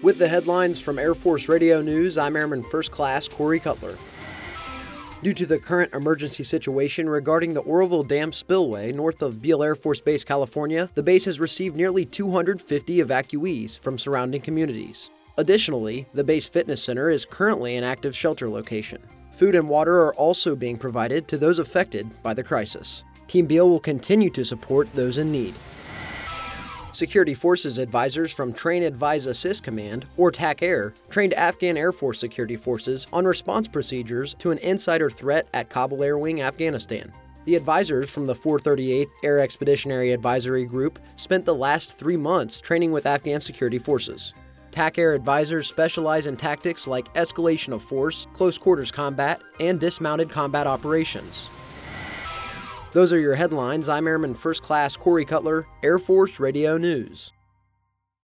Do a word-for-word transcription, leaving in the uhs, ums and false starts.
With the headlines from Air Force Radio News, I'm Airman First Class Corey Cutler. Due to the current emergency situation regarding the Oroville Dam spillway north of Beale Air Force Base, California, the base has received nearly two hundred fifty evacuees from surrounding communities. Additionally, the base fitness center is currently an active shelter location. Food and water are also being provided to those affected by the crisis. Team Beale will continue to support those in need. Security Forces advisors from Train Advise Assist Command, or TAC-Air, trained Afghan Air Force security forces on response procedures to an insider threat at Kabul Air Wing, Afghanistan. The advisors from the four thirty-eighth Air Expeditionary Advisory Group spent the last three months training with Afghan security forces. TAC-Air advisors specialize in tactics like escalation of force, close quarters combat, and dismounted combat operations. Those are your headlines. I'm Airman First Class Corey Cutler, Air Force Radio News.